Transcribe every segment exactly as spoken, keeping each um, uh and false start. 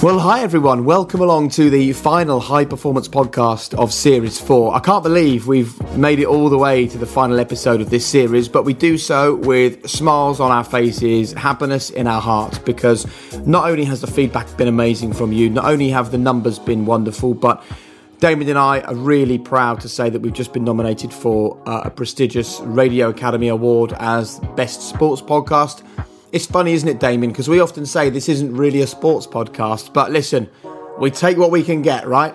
Well, hi everyone. Welcome along to the final High Performance podcast of Series four. I can't believe we've made it all the way to the final episode of this series, but we do so with smiles on our faces, happiness in our hearts, because not only has the feedback been amazing from you, not only have the numbers been wonderful, but Damien and I are really proud to say that we've just been nominated for uh, a prestigious Radio Academy Award as Best Sports Podcast. It's funny, isn't it, Damien? Because we often say this isn't really a sports podcast, but listen, we take what we can get, right?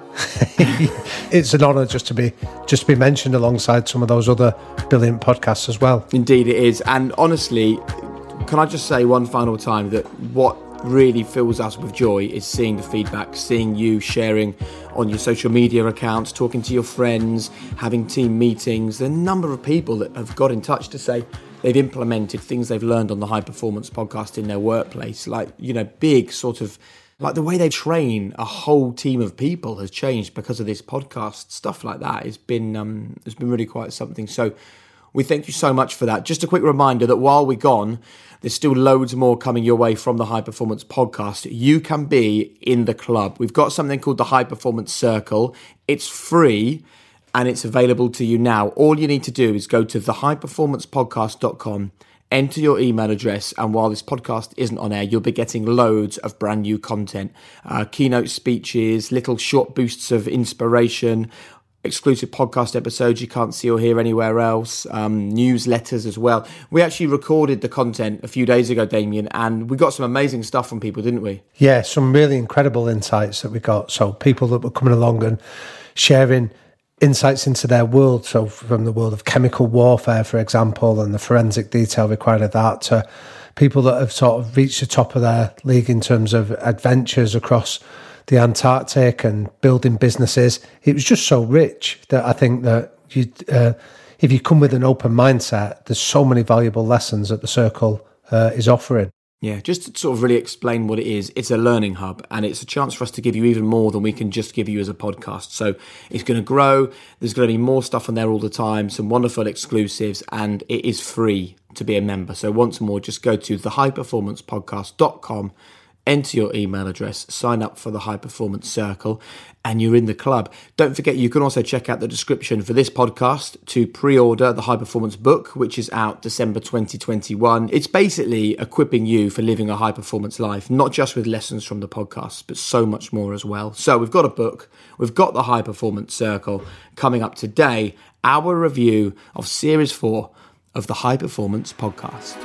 It's an honour just to be just to be mentioned alongside some of those other brilliant podcasts as well. Indeed it is. And honestly, can I just say one final time that what really fills us with joy is seeing the feedback, seeing you sharing on your social media accounts, talking to your friends, having team meetings. The number of people that have got in touch to say they've implemented things they've learned on the High Performance podcast in their workplace, like, you know, big sort of, like the way they train a whole team of people has changed because of this podcast. Stuff like that has been um, has been really quite something. So we thank you so much for that. Just a quick reminder that while we're gone, there's still loads more coming your way from the High Performance podcast. You can be in the club. We've got something called the High Performance Circle. It's free and it's available to you now. All you need to do is go to the high performance podcast dot com, enter your email address, and while this podcast isn't on air, you'll be getting loads of brand new content. Uh, keynote speeches, little short boosts of inspiration, exclusive podcast episodes you can't see or hear anywhere else, um, newsletters as well. We actually recorded the content a few days ago, Damien, and we got some amazing stuff from people, didn't we? Yeah, some really incredible insights that we got. So people that were coming along and sharing insights into their world, so from the world of chemical warfare, for example, and the forensic detail required of that, to people that have sort of reached the top of their league in terms of adventures across the Antarctic and building businesses. It was just so rich that I think that you, uh, if you come with an open mindset, there's so many valuable lessons that the Circle uh, is offering. Yeah, just to sort of really explain what it is, it's a learning hub and it's a chance for us to give you even more than we can just give you as a podcast. So it's going to grow, there's going to be more stuff on there all the time, some wonderful exclusives, and it is free to be a member. So once more, just go to the high performance podcast dot com, enter your email address, sign up for the High Performance Circle, and you're in the club. Don't forget, you can also check out the description for this podcast to pre-order the High Performance book, which is out December twenty twenty-one. It's basically equipping you for living a high performance life, not just with lessons from the podcast, but so much more as well. So we've got a book, we've got the High Performance Circle. Coming up today, our review of Series four of the High Performance podcast.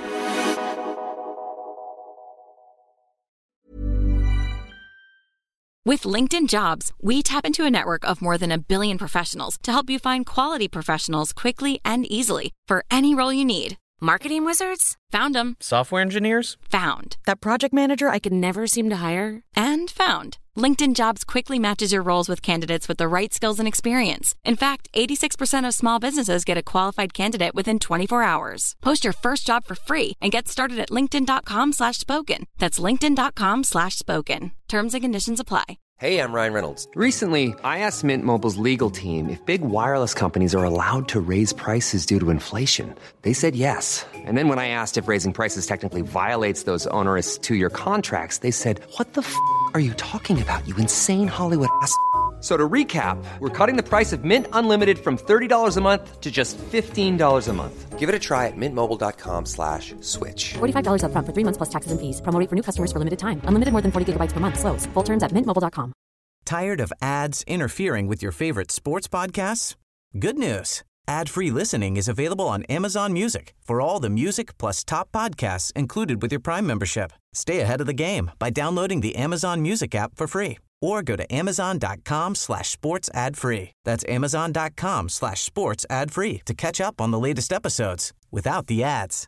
With LinkedIn Jobs, we tap into a network of more than a billion professionals to help you find quality professionals quickly and easily for any role you need. Marketing wizards? Found them. Software engineers? Found. That project manager I could never seem to hire? And found. LinkedIn Jobs quickly matches your roles with candidates with the right skills and experience. In fact, eighty-six percent of small businesses get a qualified candidate within twenty-four hours. Post your first job for free and get started at linkedin.com slash spoken. That's linkedin.com slash spoken. Terms and conditions apply. Hey, I'm Ryan Reynolds. Recently, I asked Mint Mobile's legal team if big wireless companies are allowed to raise prices due to inflation. They said yes. And then when I asked if raising prices technically violates those onerous two-year contracts, they said, what the f*** are you talking about, you insane Hollywood ass f- So to recap, we're cutting the price of Mint Unlimited from thirty dollars a month to just fifteen dollars a month. Give it a try at mintmobile.com slash switch. forty-five dollars up front for three months plus taxes and fees. Promo rate for new customers for limited time. Unlimited more than forty gigabytes per month. Slows full terms at mint mobile dot com. Tired of ads interfering with your favorite sports podcasts? Good news. Ad-free listening is available on Amazon Music for all the music plus top podcasts included with your Prime membership. Stay ahead of the game by downloading the Amazon Music app for free or go to amazon.com slash sports ad free. That's amazon.com slash sports ad free to catch up on the latest episodes without the ads.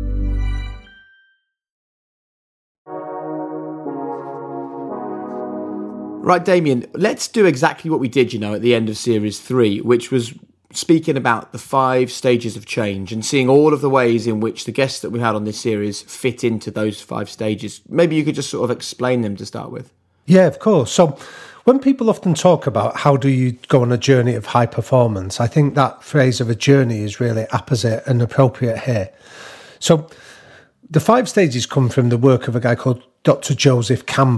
Right, Damien, let's do exactly what we did, you know, at the end of Series three, which was speaking about the five stages of change and seeing all of the ways in which the guests that we had on this series fit into those five stages. Maybe you could just sort of explain them to start with. Yeah, of course. So when people often talk about how do you go on a journey of high performance, I think that phrase of a journey is really apposite and appropriate here. So the five stages come from the work of a guy called Doctor Joseph Campbell,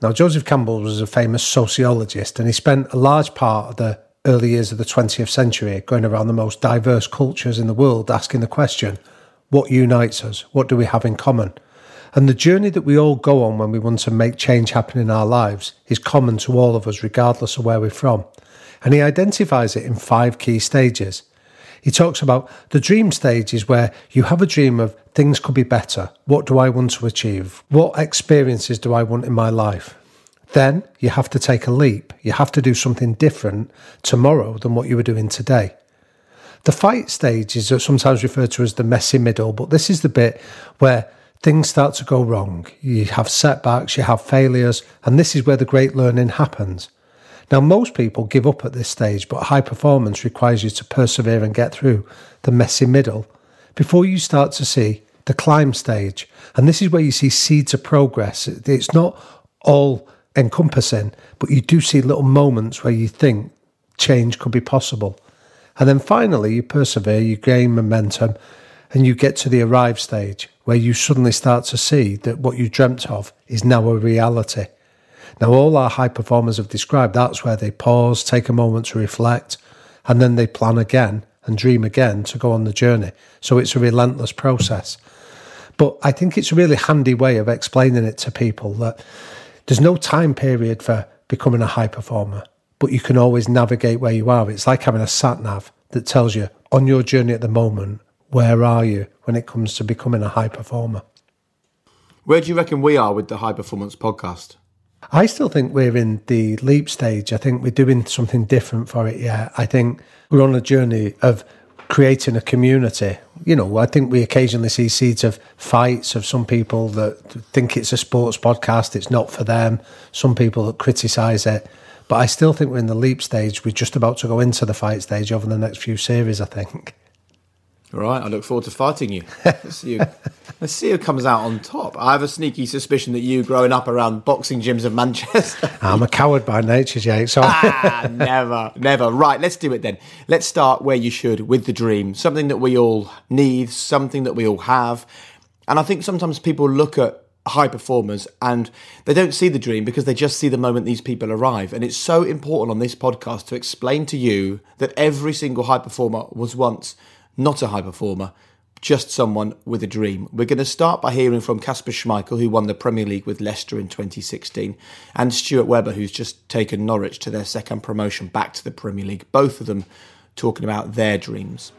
Now, Joseph Campbell was a famous sociologist, and he spent a large part of the early years of the twentieth century going around the most diverse cultures in the world, asking the question, what unites us? What do we have in common? And the journey that we all go on when we want to make change happen in our lives is common to all of us, regardless of where we're from. And he identifies it in five key stages. He talks about the dream stage is where you have a dream of things could be better. What do I want to achieve? What experiences do I want in my life? Then you have to take a leap. You have to do something different tomorrow than what you were doing today. The fight stage is sometimes referred to as the messy middle, but this is the bit where things start to go wrong. You have setbacks, you have failures, and this is where the great learning happens. Now, most people give up at this stage, but high performance requires you to persevere and get through the messy middle before you start to see the climb stage. And this is where you see seeds of progress. It's not all encompassing, but you do see little moments where you think change could be possible. And then finally, you persevere, you gain momentum, and you get to the arrive stage where you suddenly start to see that what you dreamt of is now a reality. Now, all our high performers have described that's where they pause, take a moment to reflect, and then they plan again and dream again to go on the journey. So it's a relentless process. But I think it's a really handy way of explaining it to people that there's no time period for becoming a high performer, but you can always navigate where you are. It's like having a sat-nav that tells you on your journey at the moment, where are you when it comes to becoming a high performer? Where do you reckon we are with the High Performance Podcast? I still think we're in the leap stage. I think we're doing something different for it, yeah. I think we're on a journey of creating a community. You know, I think we occasionally see seeds of fights of some people that think it's a sports podcast, it's not for them, some people that criticise it. But I still think we're in the leap stage. We're just about to go into the fight stage over the next few series, I think. All right, I look forward to fighting you. Let's see who, let's see who comes out on top. I have a sneaky suspicion that you, growing up around boxing gyms of Manchester... I'm a coward by nature, Jake. So ah, never, never. Right, let's do it then. Let's start where you should, with the dream. Something that we all need, something that we all have. And I think sometimes people look at high performers and they don't see the dream because they just see the moment these people arrive. And it's so important on this podcast to explain to you that every single high performer was once... not a high performer, just someone with a dream. We're going to start by hearing from Kasper Schmeichel, who won the Premier League with Leicester in twenty sixteen, and Stuart Webber, who's just taken Norwich to their second promotion back to the Premier League. Both of them talking about their dreams.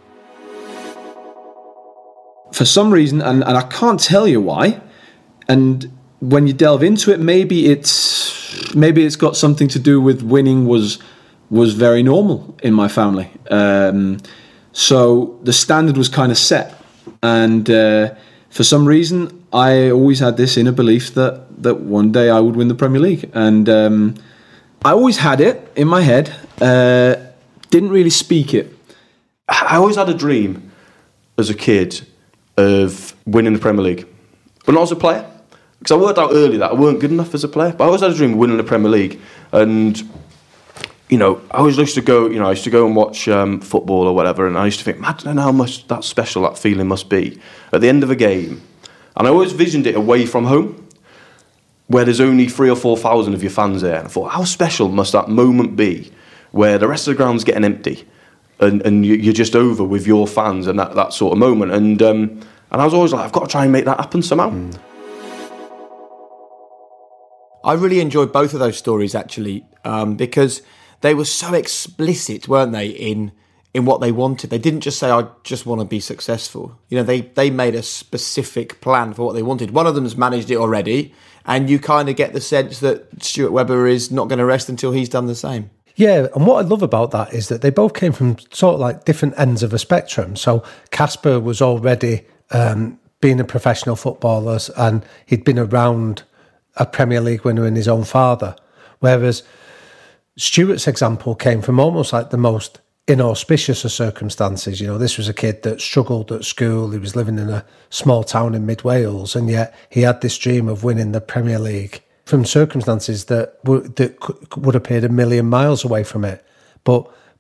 For some reason, and, and I can't tell you why, and when you delve into it, maybe it's maybe it's got something to do with winning was was very normal in my family. Um, So the standard was kind of set, and uh, for some reason I always had this inner belief that, that one day I would win the Premier League, and um, I always had it in my head, uh, didn't really speak it. I always had a dream as a kid of winning the Premier League, but not as a player, because I worked out early that I weren't good enough as a player, but I always had a dream of winning the Premier League. And you know, I always used to go, you know, I used to go and watch um, football or whatever, and I used to think, imagine how much that special that feeling must be at the end of a game. And I always visioned it away from home, where there's only three or four thousand of your fans there. And I thought, how special must that moment be, where the rest of the ground's getting empty, and, and you're just over with your fans and that, that sort of moment. And um, and I was always like, I've got to try and make that happen somehow. Mm. I really enjoyed both of those stories, actually, um, because they were so explicit, weren't they, in in what they wanted. They didn't just say, I just want to be successful. You know, they, they made a specific plan for what they wanted. One of them's managed it already, and you kind of get the sense that Stuart Webber is not going to rest until he's done the same. Yeah, and what I love about that is that they both came from sort of like different ends of a spectrum. So Kasper was already um, being a professional footballer, and he'd been around a Premier League winner in his own father, whereas Stuart's example came from almost like the most inauspicious of circumstances. You know, this was a kid that struggled at school. He was living in a small town in mid Wales, and yet he had this dream of winning the Premier League from circumstances that would, that would have appeared a million miles away from it. But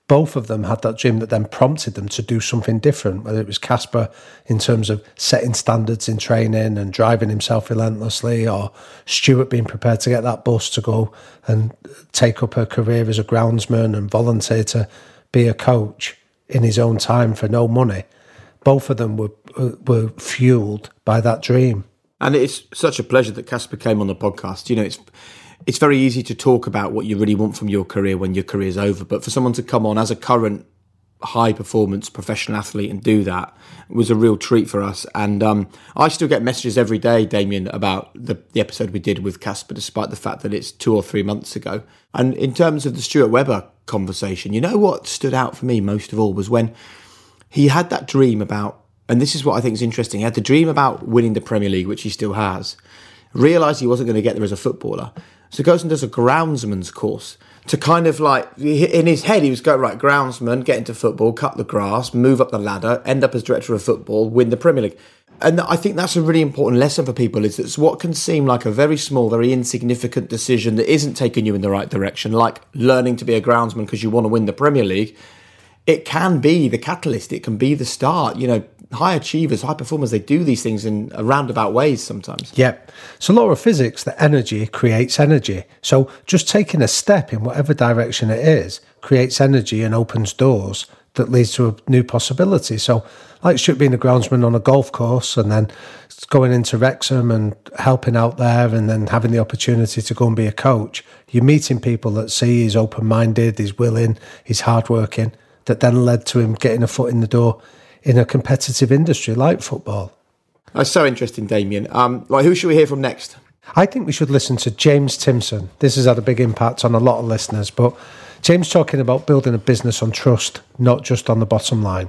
both of them had that dream that then prompted them to do something different, whether it was Casper in terms of setting standards in training and driving himself relentlessly, or Stuart being prepared to get that bus to go and take up a career as a groundsman and volunteer to be a coach in his own time for no money. Both of them were were fueled by that dream. And it's such a pleasure that Casper came on the podcast. You know, it's it's very easy to talk about what you really want from your career when your career's over. But for someone to come on as a current high-performance professional athlete and do that was a real treat for us. And um, I still get messages every day, Damien, about the, the episode we did with Casper, despite the fact that it's two or three months ago. And in terms of the Stuart Webber conversation, you know what stood out for me most of all was when he had that dream about, and this is what I think is interesting, he had the dream about winning the Premier League, which he still has, realised he wasn't going to get there as a footballer, so he goes and does a groundsman's course to kind of like, in his head, he was going, right, groundsman, get into football, cut the grass, move up the ladder, end up as director of football, win the Premier League. And I think that's a really important lesson for people, is that what can seem like a very small, very insignificant decision that isn't taking you in the right direction, like learning to be a groundsman because you want to win the Premier League, it can be the catalyst, it can be the start. You know, high achievers, high performers, they do these things in roundabout ways sometimes. Yeah. So law of physics, that energy creates energy. So just taking a step in whatever direction it is creates energy and opens doors that leads to a new possibility. So like Stuart being a groundsman on a golf course and then going into Wrexham and helping out there and then having the opportunity to go and be a coach, you're meeting people that see he's open-minded, he's willing, he's hardworking, that then led to him getting a foot in the door in a competitive industry like football. That's so interesting, Damien. Um, like, who should we hear from next? I think we should listen to James Timpson. This has had a big impact on a lot of listeners, but James talking about building a business on trust, not just on the bottom line.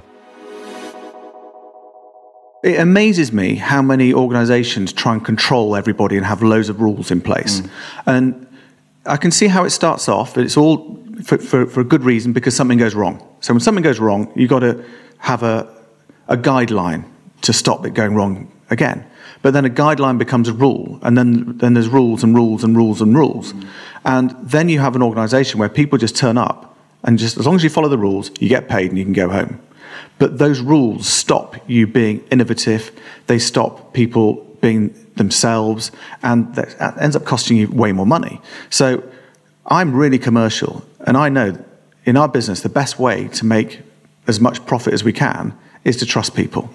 It amazes me how many organisations try and control everybody and have loads of rules in place. Mm. And I can see how it starts off, but it's all for, for, for a good reason, because something goes wrong. So when something goes wrong, you've got to have a, a guideline to stop it going wrong again. But then a guideline becomes a rule, and then, then there's rules and rules and rules and rules. Mm. And then you have an organisation where people just turn up, and just as long as you follow the rules, you get paid and you can go home. But those rules stop you being innovative, they stop people being themselves, and that ends up costing you way more money. So I'm really commercial, and I know in our business the best way to make as much profit as we can is to trust people.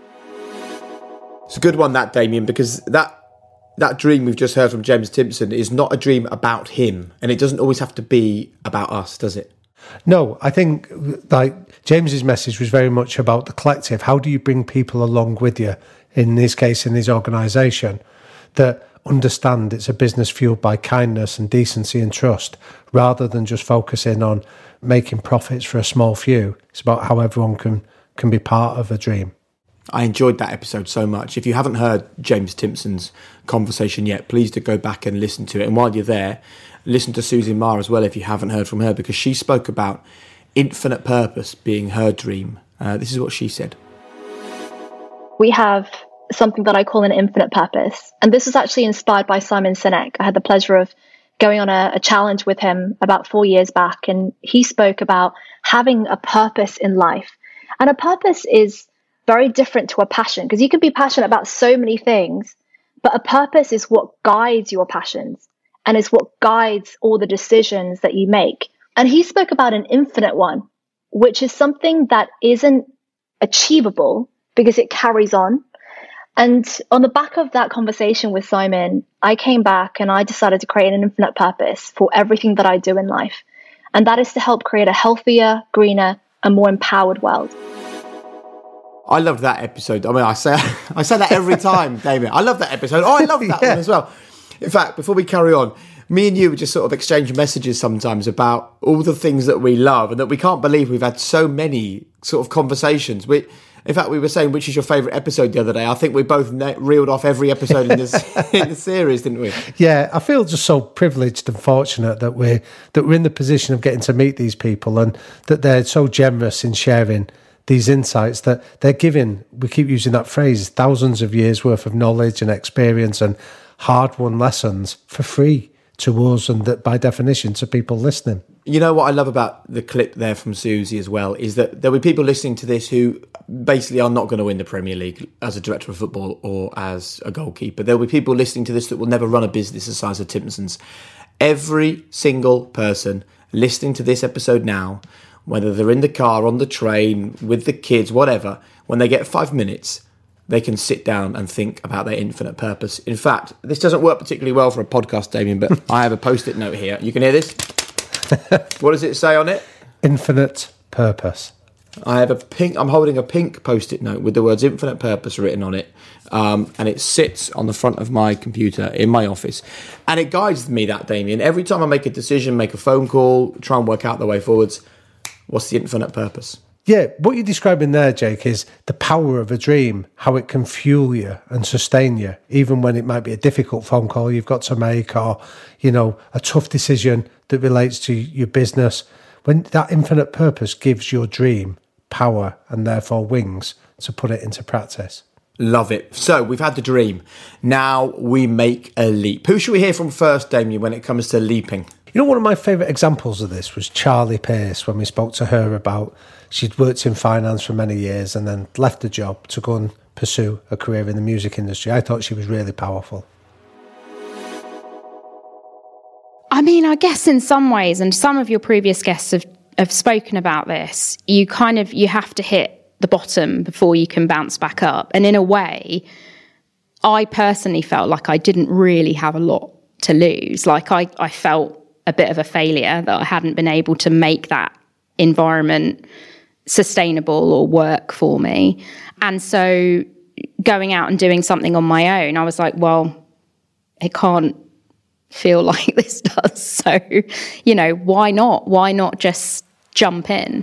It's a good one, that, Damien, because that that dream we've just heard from James Timpson is not a dream about him, and it doesn't always have to be about us, does it? No, I think like James's message was very much about the collective. How do you bring people along with you, in this case, in his organisation, that understand it's a business fueled by kindness and decency and trust, rather than just focusing on making profits for a small few. It's about how everyone can, can be part of a dream. I enjoyed that episode so much. If you haven't heard James Timpson's conversation yet, please do go back and listen to it. And while you're there, listen to Susie Marr as well if you haven't heard from her, because she spoke about infinite purpose being her dream. Uh, this is what she said. We have something that I call an infinite purpose. And this was actually inspired by Simon Sinek. I had the pleasure of going on a, a challenge with him about four years back, and he spoke about having a purpose in life. And a purpose is very different to a passion, because you can be passionate about so many things, but a purpose is what guides your passions and is what guides all the decisions that you make. And he spoke about an infinite one, which is something that isn't achievable because it carries on. And on the back of that conversation with Simon, I came back and I decided to create an infinite purpose for everything that I do in life. And that is to help create a healthier, greener, and more empowered world. I loved that episode. I mean, I say I say that every time, Damien. I love that episode. Oh, I love that yeah. one as well. In fact, before we carry on, me and you would just sort of exchange messages sometimes about all the things that we love, and that we can't believe we've had so many sort of conversations. We, in fact, we were saying which is your favourite episode the other day. I think we both ne- reeled off every episode in this in the series, didn't we? Yeah, I feel just so privileged and fortunate that we're that we're in the position of getting to meet these people, and that they're so generous in sharing these insights, that they're giving, we keep using that phrase, thousands of years worth of knowledge and experience and hard-won lessons for free to us, and that by definition to people listening. You know what I love about the clip there from Susie as well is that there'll be people listening to this who basically are not going to win the Premier League as a director of football or as a goalkeeper. There'll be people listening to this that will never run a business the size of Timpson's. Every single person listening to this episode now, whether they're in the car, on the train, with the kids, whatever, when they get five minutes, they can sit down and think about their infinite purpose. In fact, this doesn't work particularly well for a podcast, Damien, but I have a post-it note here. You can hear this? What does it say on it? Infinite purpose. I have a pink, I'm holding a pink post-it note with the words infinite purpose written on it. Um, and it sits on the front of my computer in my office. And it guides me, that, Damien. Every time I make a decision, make a phone call, try and work out the way forwards, what's the infinite purpose? Yeah, what you're describing there, Jake, is the power of a dream, how it can fuel you and sustain you, even when it might be a difficult phone call you've got to make or, you know, a tough decision that relates to your business. When that infinite purpose gives your dream power and therefore wings to put it into practice. Love it. So we've had the dream. Now we make a leap. Who should we hear from first, Damien, when it comes to leaping? You know, one of my favourite examples of this was Charlie Pearce, when we spoke to her about she'd worked in finance for many years and then left the job to go and pursue a career in the music industry. I thought she was really powerful. I mean, I guess in some ways, and some of your previous guests have, have spoken about this, you kind of, you have to hit the bottom before you can bounce back up. And in a way, I personally felt like I didn't really have a lot to lose. Like I, I felt a bit of a failure that I hadn't been able to make that environment sustainable or work for me. And so going out and doing something on my own, I was like, well, it can't feel like this does. So, you know, why not? Why not just jump in?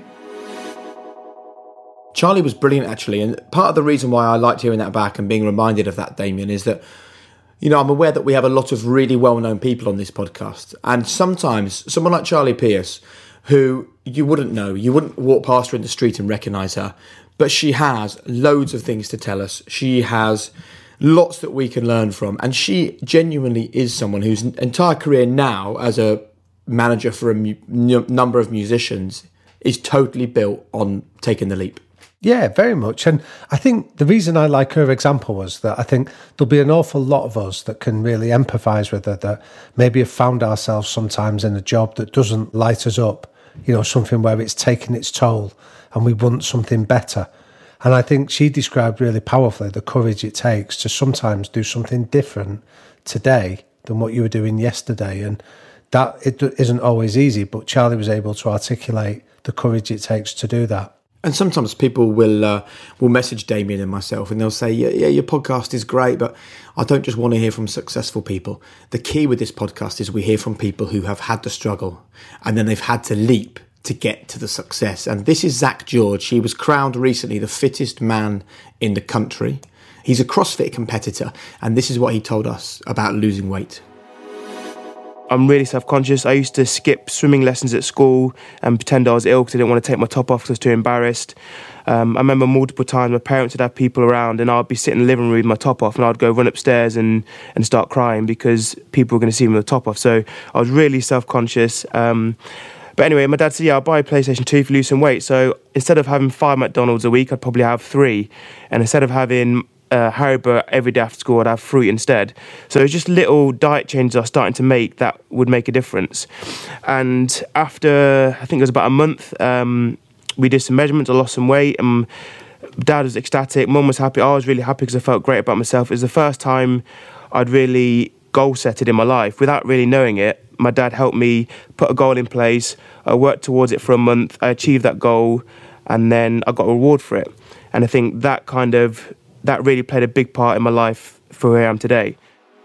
Charlie was brilliant, actually. And part of the reason why I liked hearing that back and being reminded of that, Damien, is that, you know, I'm aware that we have a lot of really well-known people on this podcast. And sometimes someone like Charlie Pearce, who you wouldn't know, you wouldn't walk past her in the street and recognise her, but she has loads of things to tell us. She has lots that we can learn from. And she genuinely is someone whose entire career now as a manager for a mu- n- number of musicians is totally built on taking the leap. Yeah, very much. And I think the reason I like her example was that I think there'll be an awful lot of us that can really empathise with her, that maybe have found ourselves sometimes in a job that doesn't light us up, you know, something where it's taken its toll and we want something better. And I think she described really powerfully the courage it takes to sometimes do something different today than what you were doing yesterday. And that it isn't always easy, but Charlie was able to articulate the courage it takes to do that. And sometimes people will uh, will message Damien and myself and they'll say, yeah, yeah, your podcast is great, but I don't just want to hear from successful people. The key with this podcast is we hear from people who have had the struggle and then they've had to leap to get to the success. And this is Zach George. He was crowned recently the fittest man in the country. He's a CrossFit competitor, and this is what he told us about losing weight. I'm really self-conscious. I used to skip swimming lessons at school and pretend I was ill because I didn't want to take my top off because I was too embarrassed. Um, I remember multiple times my parents would have people around and I'd be sitting in the living room with my top off and I'd go run upstairs and, and start crying because people were going to see me with the top off. So I was really self-conscious. Um, but anyway, my dad said, yeah, I'll buy a PlayStation two if you lose some weight. So instead of having five McDonald's a week, I'd probably have three. And instead of having Uh, Haribo every day after school, I'd have fruit instead. So it was just little diet changes I was starting to make that would make a difference. And after, I think it was about a month, um, we did some measurements, I lost some weight, and Dad was ecstatic, Mum was happy, I was really happy because I felt great about myself. It was the first time I'd really goal-setted in my life without really knowing it. My dad helped me put a goal in place, I worked towards it for a month, I achieved that goal, and then I got a reward for it. And I think that kind of that really played a big part in my life for where I am today.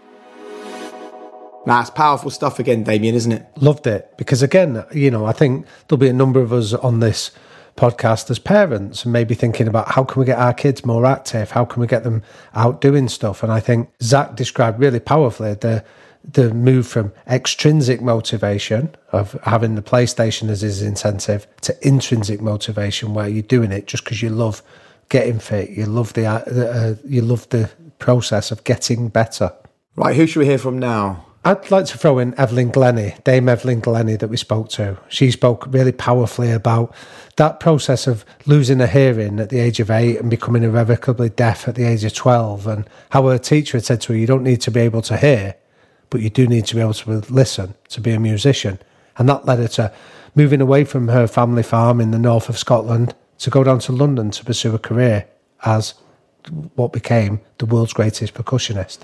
That's powerful stuff again, Damien, isn't it? Loved it. Because again, you know, I think there'll be a number of us on this podcast as parents and maybe thinking about how can we get our kids more active? How can we get them out doing stuff? And I think Zach described really powerfully the the move from extrinsic motivation of having the PlayStation as his incentive to intrinsic motivation where you're doing it just because you love getting fit, you love the uh, you love the process of getting better. Right, who should we hear from now? I'd like to throw in Evelyn Glennie, Dame Evelyn Glennie that we spoke to. She spoke really powerfully about that process of losing a hearing at the age of eight and becoming irrevocably deaf at the age of twelve, and how her teacher had said to her, you don't need to be able to hear, but you do need to be able to listen, to be a musician. And that led her to moving away from her family farm in the north of Scotland to go down to London to pursue a career as what became the world's greatest percussionist.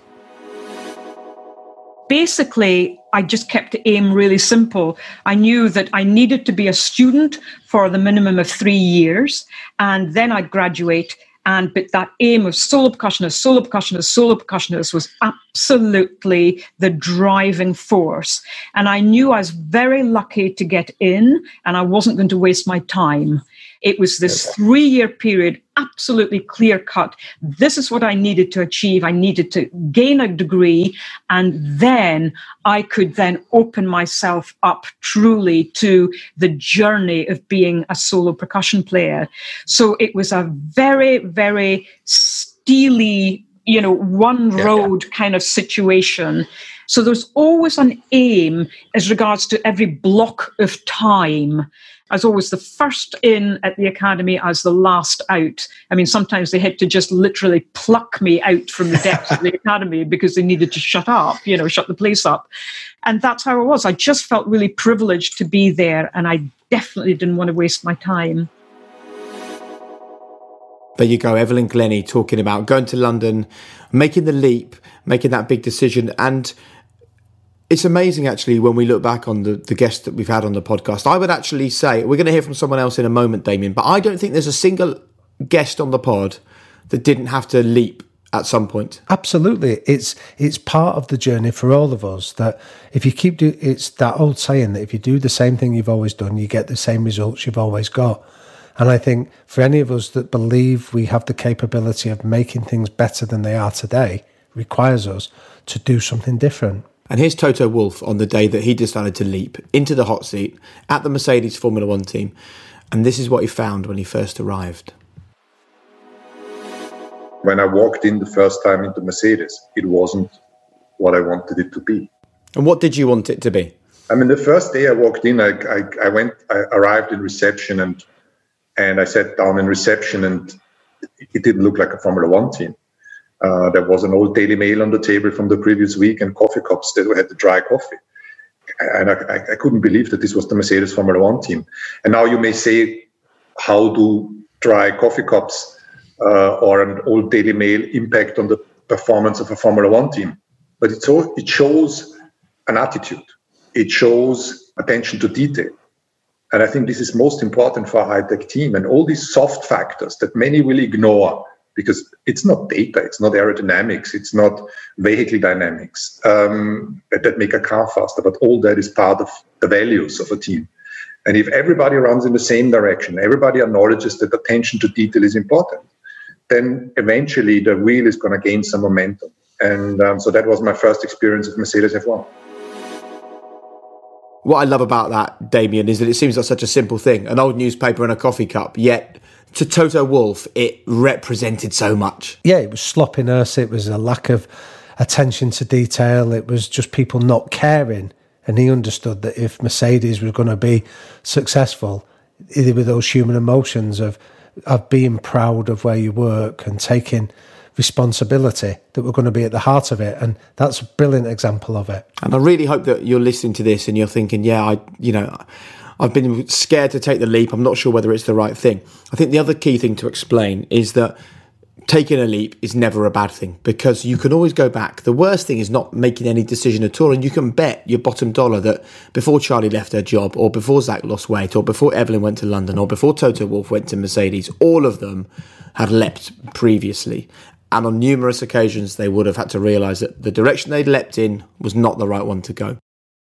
Basically, I just kept the aim really simple. I knew that I needed to be a student for the minimum of three years, and then I'd graduate. And but that aim of solo percussionist, solo percussionist, solo percussionist was absolutely the driving force. And I knew I was very lucky to get in, and I wasn't going to waste my time. It was this three-year period, absolutely clear-cut. This is what I needed to achieve. I needed to gain a degree, and then I could then open myself up truly to the journey of being a solo percussion player. So it was a very, very steely, you know, one road yeah, yeah. kind of situation. So there's always an aim as regards to every block of time. I was always the first in at the academy as the last out. I mean, sometimes they had to just literally pluck me out from the depths of the academy because they needed to shut up, you know, shut the place up. And that's how it was. I just felt really privileged to be there, and I definitely didn't want to waste my time. There you go, Evelyn Glennie talking about going to London, making the leap, making that big decision. And it's amazing, actually, when we look back on the, the guests that we've had on the podcast. I would actually say, we're going to hear from someone else in a moment, Damien, but I don't think there's a single guest on the pod that didn't have to leap at some point. Absolutely. It's it's part of the journey for all of us, that if you keep doing, it's that old saying that if you do the same thing you've always done, you get the same results you've always got. And I think for any of us that believe we have the capability of making things better than they are today, requires us to do something different. And here's Toto Wolff on the day that he decided to leap into the hot seat at the Mercedes Formula One team. And this is what he found when he first arrived. When I walked in the first time into Mercedes, it wasn't what I wanted it to be. And what did you want it to be? I mean, the first day I walked in, I, I, I went, I arrived in reception and and I sat down in reception, and it didn't look like a Formula One team. Uh, there was an old Daily Mail on the table from the previous week and coffee cups that had the dry coffee. And I, I couldn't believe that this was the Mercedes Formula One team. And now you may say, how do dry coffee cups uh, or an old Daily Mail impact on the performance of a Formula One team? But it's all, it shows an attitude. It shows attention to detail. And I think this is most important for a high-tech team. And all these soft factors that many will ignore, because it's not data, it's not aerodynamics, it's not vehicle dynamics um, that make a car faster, but all that is part of the values of a team. And if everybody runs in the same direction, everybody acknowledges that attention to detail is important, then eventually the wheel is going to gain some momentum. And um, so that was my first experience of Mercedes F one. What I love about that, Damien, is that it seems like such a simple thing, an old newspaper and a coffee cup, yet to Toto Wolff, it represented so much. Yeah, it was sloppiness, it was a lack of attention to detail, it was just people not caring. And he understood that if Mercedes was going to be successful, there were those human emotions of, of being proud of where you work and taking responsibility that were going to be at the heart of it. And that's a brilliant example of it. And I really hope that you're listening to this and you're thinking, yeah, I, you know, I've been scared to take the leap. I'm not sure whether it's the right thing. I think the other key thing to explain is that taking a leap is never a bad thing, because you can always go back. The worst thing is not making any decision at all. And you can bet your bottom dollar that before Charlie left her job, or before Zach lost weight, or before Evelyn went to London, or before Toto Wolff went to Mercedes, all of them had leapt previously. And on numerous occasions, they would have had to realise that the direction they'd leapt in was not the right one to go.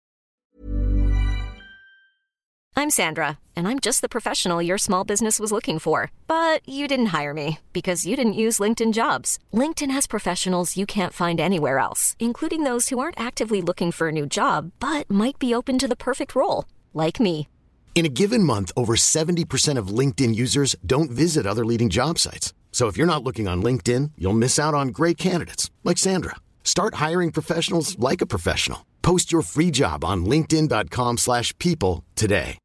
I'm Sandra, and I'm just the professional your small business was looking for. But you didn't hire me because you didn't use LinkedIn Jobs. LinkedIn has professionals you can't find anywhere else, including those who aren't actively looking for a new job, but might be open to the perfect role, like me. In a given month, over seventy percent of LinkedIn users don't visit other leading job sites. So if you're not looking on LinkedIn, you'll miss out on great candidates like Sandra. Start hiring professionals like a professional. Post your free job on linkedin.com slash people today.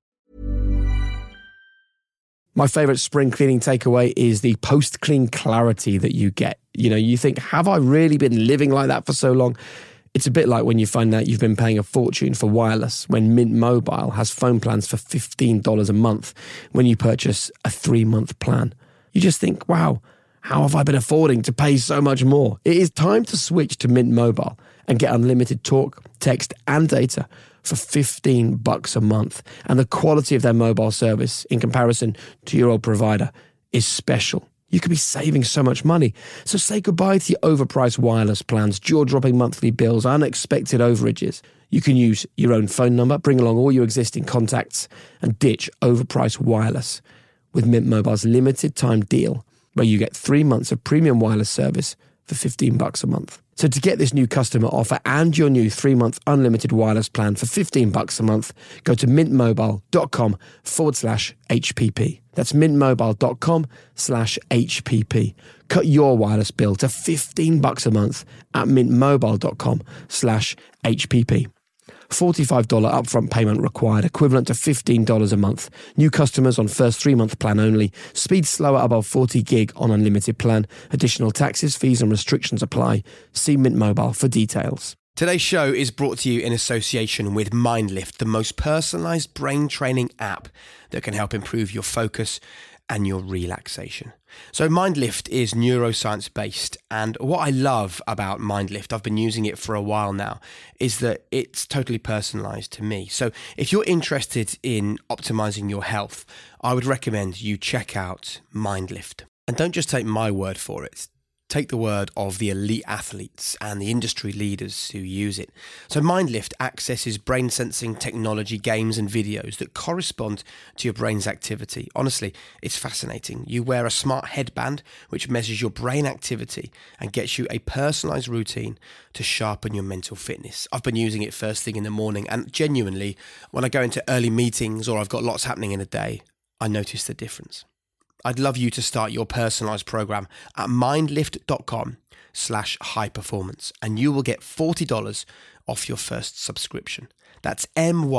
My favourite spring cleaning takeaway is the post-clean clarity that you get. You know, you think, have I really been living like that for so long? It's a bit like when you find out you've been paying a fortune for wireless when Mint Mobile has phone plans for fifteen dollars a month when you purchase a three-month plan. You just think, wow, how have I been affording to pay so much more? It is time to switch to Mint Mobile and get unlimited talk, text and data for fifteen bucks a month. And the quality of their mobile service in comparison to your old provider is special. You could be saving so much money. So say goodbye to your overpriced wireless plans, jaw-dropping monthly bills, unexpected overages. You can use your own phone number, bring along all your existing contacts, and ditch overpriced wireless with Mint Mobile's limited time deal, where you get three months of premium wireless service for fifteen bucks a month. So to get this new customer offer and your new three-month unlimited wireless plan for fifteen bucks a month, go to mintmobile.com forward slash HPP. That's mintmobile.com slash HPP. Cut your wireless bill to fifteen bucks a month at mintmobile.com slash HPP. forty-five dollars upfront payment required, equivalent to fifteen dollars a month. New customers on first three-month plan only. Speed slower above forty gig on unlimited plan. Additional taxes, fees and restrictions apply. See Mint Mobile for details. Today's show is brought to you in association with MindLift, the most personalised brain training app that can help improve your focus and your relaxation. So MindLift is neuroscience based, and what I love about MindLift, I've been using it for a while now, is that it's totally personalized to me. So if you're interested in optimizing your health, I would recommend you check out MindLift. And don't just take my word for it. Take the word of the elite athletes and the industry leaders who use it. So MindLift accesses brain sensing technology, games and videos that correspond to your brain's activity. Honestly, it's fascinating. You wear a smart headband which measures your brain activity and gets you a personalized routine to sharpen your mental fitness. I've been using it first thing in the morning, and genuinely, when I go into early meetings or I've got lots happening in a day, I notice the difference. I'd love you to start your personalized program at mindlift.com slash high performance, and you will get forty dollars off your first subscription. That's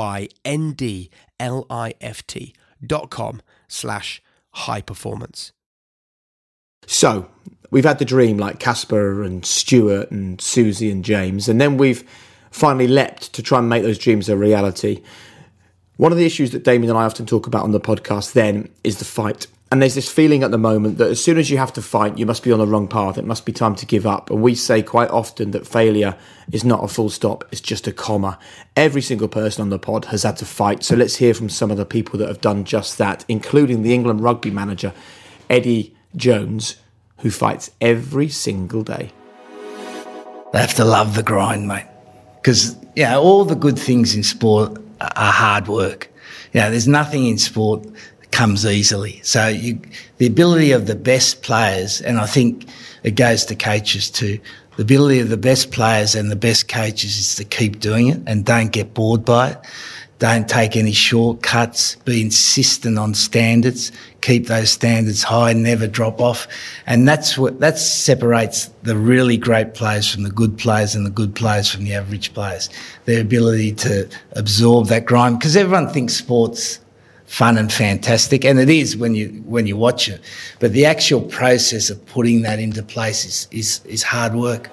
M-Y-N-D-L-I-F-T dot com slash high performance. So we've had the dream like Casper and Stuart and Susie and James, and then we've finally leapt to try and make those dreams a reality. One of the issues that Damien and I often talk about on the podcast then is the fight. And there's this feeling at the moment that as soon as you have to fight, you must be on the wrong path. It must be time to give up. And we say quite often that failure is not a full stop, it's just a comma. Every single person on the pod has had to fight. So let's hear from some of the people that have done just that, including the England rugby manager, Eddie Jones, who fights every single day. They have to love the grind, mate. Because, you know, all the good things in sport are hard work. You know, there's nothing in sport comes easily. So you, the ability of the best players, and I think it goes to coaches too, the ability of the best players and the best coaches is to keep doing it and don't get bored by it. Don't take any shortcuts, be insistent on standards, keep those standards high, never drop off. And that's what, that separates the really great players from the good players and the good players from the average players. Their ability to absorb that grind, because everyone thinks sport's fun and fantastic, and it is when you when you watch it. But the actual process of putting that into place is is, is hard work.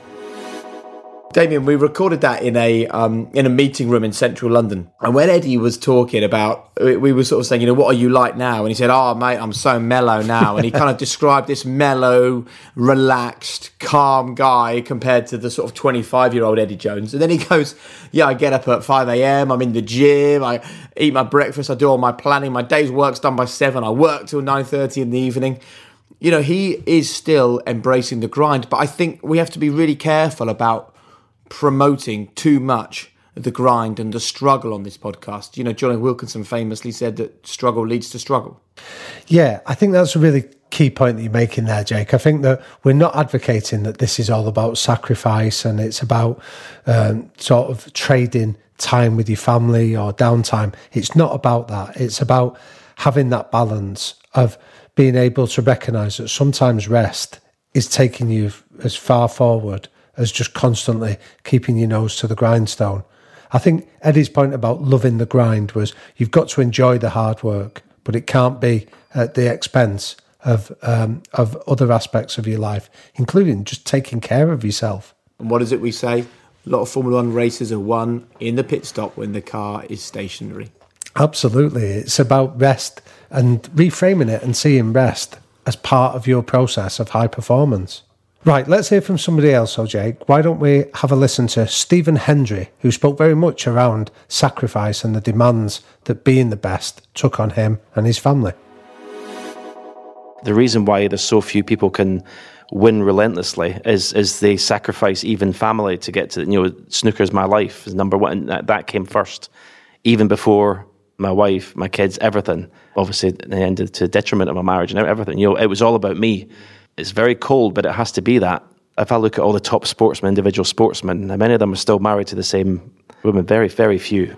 Damien, we recorded that in a um, in a meeting room in central London. And when Eddie was talking about, we were sort of saying, you know, what are you like now? And he said, oh, mate, I'm so mellow now. And he kind of described this mellow, relaxed, calm guy compared to the sort of twenty-five-year-old Eddie Jones. And then he goes, yeah, I get up at five a.m, I'm in the gym, I eat my breakfast, I do all my planning, my day's work's done by seven, I work till nine thirty in the evening. You know, he is still embracing the grind. But I think we have to be really careful about promoting too much the grind and the struggle on this podcast. You know, Johnny Wilkinson famously said that struggle leads to struggle. Yeah, I think that's a really key point that you're making there, Jake. I think that we're not advocating that this is all about sacrifice and it's about um, sort of trading time with your family or downtime. It's not about that. It's about having that balance of being able to recognise that sometimes rest is taking you as far forward as just constantly keeping your nose to the grindstone. I think Eddie's point about loving the grind was you've got to enjoy the hard work, but it can't be at the expense of um, of other aspects of your life, including just taking care of yourself. And what is it we say? A lot of Formula One races are won in the pit stop when the car is stationary. Absolutely. It's about rest and reframing it and seeing rest as part of your process of high performance. Right, let's hear from somebody else, so Jake. Why don't we have a listen to Stephen Hendry, who spoke very much around sacrifice and the demands that being the best took on him and his family. The reason why there's so few people can win relentlessly is is they sacrifice even family to get to, you know, snooker's my life is number one. That, that came first, even before my wife, my kids, everything. Obviously, it ended to detriment of my marriage and everything. You know, it was all about me. It's very cold, but it has to be that. If I look at all the top sportsmen, individual sportsmen, many of them are still married to the same women. Very, very few.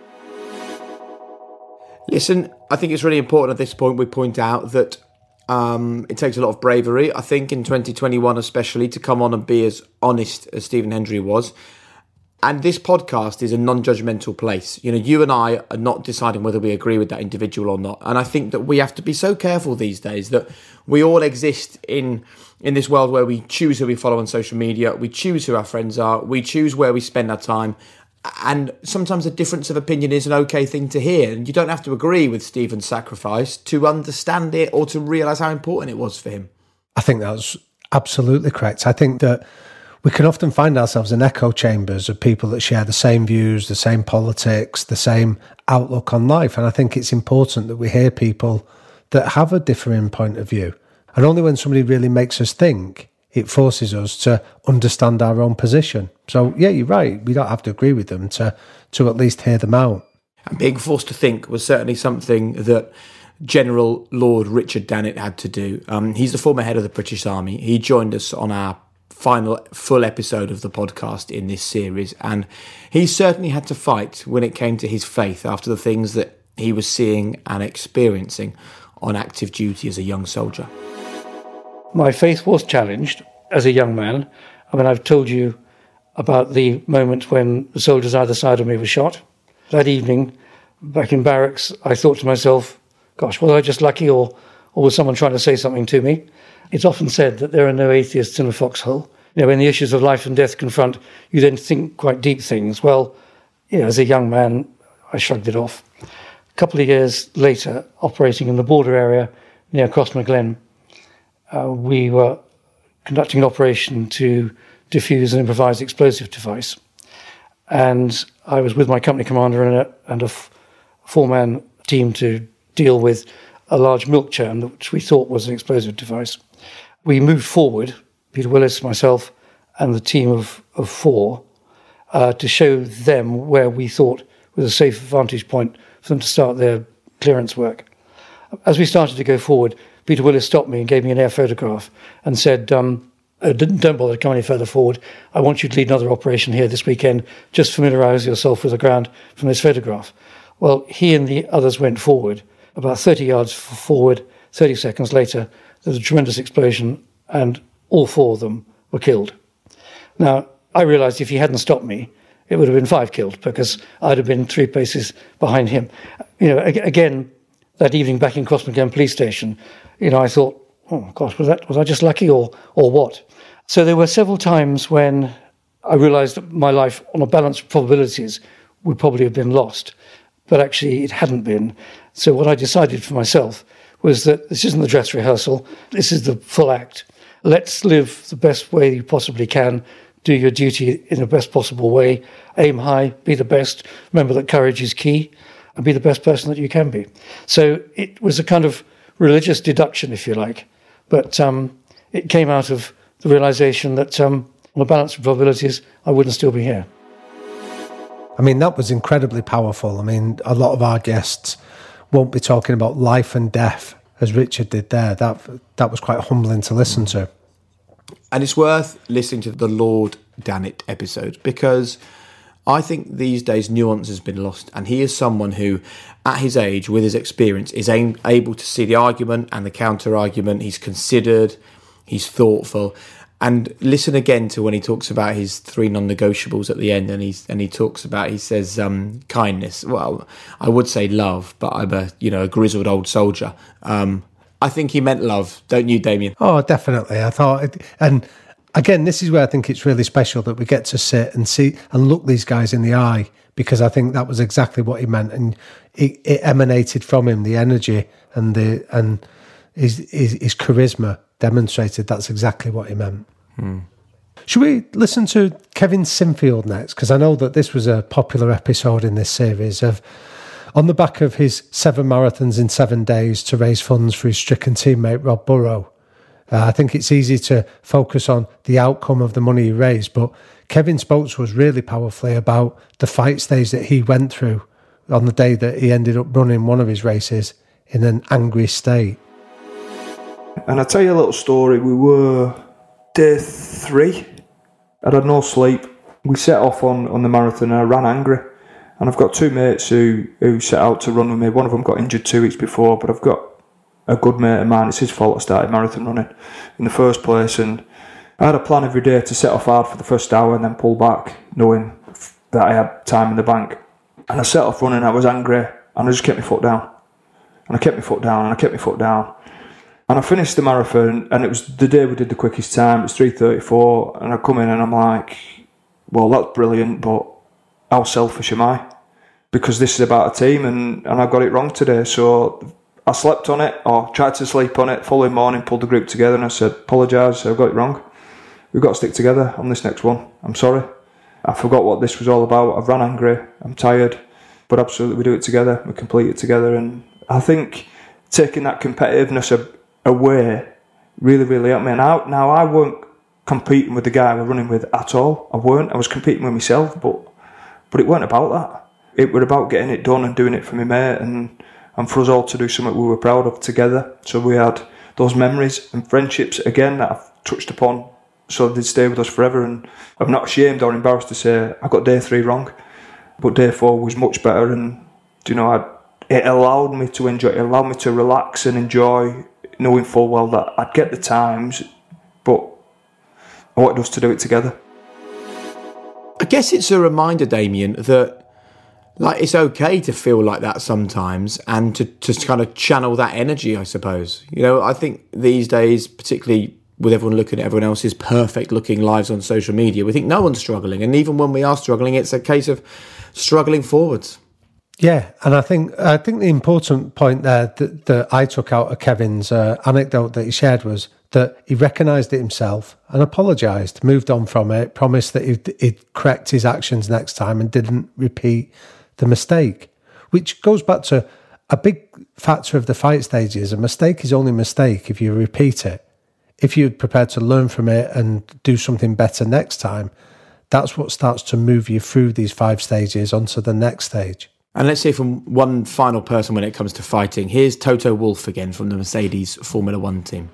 Listen, I think it's really important at this point we point out that um, it takes a lot of bravery, I think, in twenty twenty-one especially, to come on and be as honest as Stephen Hendry was. And this podcast is a non-judgmental place. You know, you and I are not deciding whether we agree with that individual or not. And I think that we have to be so careful these days that we all exist in in this world where we choose who we follow on social media, we choose who our friends are, we choose where we spend our time. And sometimes a difference of opinion is an okay thing to hear. And you don't have to agree with Stephen's sacrifice to understand it or to realise how important it was for him. I think that's absolutely correct. I think that we can often find ourselves in echo chambers of people that share the same views, the same politics, the same outlook on life. And I think it's important that we hear people that have a differing point of view. And only when somebody really makes us think, it forces us to understand our own position. So, yeah, you're right. We don't have to agree with them to, to at least hear them out. And being forced to think was certainly something that General Lord Richard Dannett had to do. Um, he's the former head of the British Army. He joined us on our final full episode of the podcast in this series, and he certainly had to fight when it came to his faith after the things that he was seeing and experiencing on active duty as a young soldier. My faith was challenged as a young man. I mean, I've told you about the moment when the soldiers either side of me were shot. That evening, back in barracks, I thought to myself, gosh, was I just lucky, or, or was someone trying to say something to me? It's often said that there are no atheists in a foxhole. You know, when the issues of life and death confront, you then think quite deep things. Well, you know, as a young man, I shrugged it off. A couple of years later, operating in the border area near Crossmaglen, uh, we were conducting an operation to defuse an improvised explosive device. And I was with my company commander and a, and a f- four-man team to deal with a large milk churn, which we thought was an explosive device. We moved forward, Peter Willis, myself, and the team of, of four, uh, to show them where we thought was a safe vantage point for them to start their clearance work. As we started to go forward, Peter Willis stopped me and gave me an air photograph and said, um, uh, don't bother to come any further forward. I want you to lead another operation here this weekend. Just familiarise yourself with the ground from this photograph. Well, he and the others went forward. About thirty yards forward, thirty seconds later, there was a tremendous explosion and all four of them were killed. Now, I realised if he hadn't stopped me, it would have been five killed because I'd have been three paces behind him. You know, again, that evening back in Crossmaglen police station, you know, I thought, oh gosh, was that was I just lucky or or what? So there were several times when I realised that my life, on a balance of probabilities, would probably have been lost, but actually it hadn't been. So what I decided for myself was that this isn't the dress rehearsal, this is the full act. Let's live the best way you possibly can, do your duty in the best possible way, aim high, be the best, remember that courage is key, and be the best person that you can be. So it was a kind of religious deduction, if you like, but um, it came out of the realisation that um, on a balance of probabilities, I wouldn't still be here. I mean, that was incredibly powerful. I mean, a lot of our guests won't be talking about life and death as Richard did there. That that was quite humbling to listen to. And it's worth listening to the Lord Dannett episode because I think these days nuance has been lost, and he is someone who, at his age, with his experience, is able to see the argument and the counter-argument. He's considered, he's thoughtful, And listen again to when he talks about his three non-negotiables at the end, and he's and he talks about, he says um, kindness. Well, I would say love, but I'm a you know a grizzled old soldier. Um, I think he meant love, don't you, Damien? Oh, definitely. I thought, it, and again, this is where I think it's really special that we get to sit and see and look these guys in the eye, because I think that was exactly what he meant, and it, it emanated from him, the energy and the and his his, his charisma demonstrated that's exactly what he meant. Hmm. Should we listen to Kevin Sinfield next? Because I know that this was a popular episode in this series of, on the back of his seven marathons in seven days to raise funds for his stricken teammate Rob Burrow. Uh, I think it's easy to focus on the outcome of the money he raised, but Kevin spoke to us really powerfully about the fight stage that he went through on the day that he ended up running one of his races in an angry state. And I'll tell you a little story. We were day three. I'd had no sleep. We set off on, on the marathon and I ran angry. And I've got two mates who, who set out to run with me. One of them got injured two weeks before, but I've got a good mate of mine. It's his fault I started marathon running in the first place. And I had a plan every day to set off hard for the first hour and then pull back, knowing that I had time in the bank. And I set off running, I was angry, and I just kept my foot down. And I kept my foot down, and I kept my foot down. And I finished the marathon, and it was the day we did the quickest time. It was three thirty-four, and I come in and I'm like, well, that's brilliant, but how selfish am I? Because this is about a team, and, and I got it wrong today. So I slept on it, or tried to sleep on it. Following morning, pulled the group together, and I said, apologise, I got it wrong. We've got to stick together on this next one. I'm sorry. I forgot what this was all about. I've ran angry. I'm tired. But absolutely, we do it together. We complete it together. And I think taking that competitiveness away really, really helped me. And I, now, I weren't competing with the guy I was running with at all. I weren't. I was competing with myself, but but it weren't about that. It was about getting it done and doing it for my mate, and, and for us all to do something we were proud of together. So we had those memories and friendships, again, that I've touched upon, so they stay with us forever. And I'm not ashamed or embarrassed to say I got day three wrong, but day four was much better. And, you know, I, it allowed me to enjoy, it allowed me to relax and enjoy, knowing full well that I'd get the times, but I wanted us to do it together. I guess it's a reminder, Damien, that like it's okay to feel like that sometimes, and to just kind of channel that energy, I suppose. You know, I think these days, particularly with everyone looking at everyone else's perfect looking lives on social media, we think no one's struggling. And even when we are struggling, it's a case of struggling forwards. Yeah, and I think I think the important point there that, that I took out of Kevin's uh, anecdote that he shared was that he recognised it himself and apologised, moved on from it, promised that he'd, he'd correct his actions next time and didn't repeat the mistake, which goes back to a big factor of the fight stages. A mistake is only a mistake if you repeat it. If you're prepared to learn from it and do something better next time, that's what starts to move you through these five stages onto the next stage. And let's hear from one final person when it comes to fighting. Here's Toto Wolff again from the Mercedes Formula One team.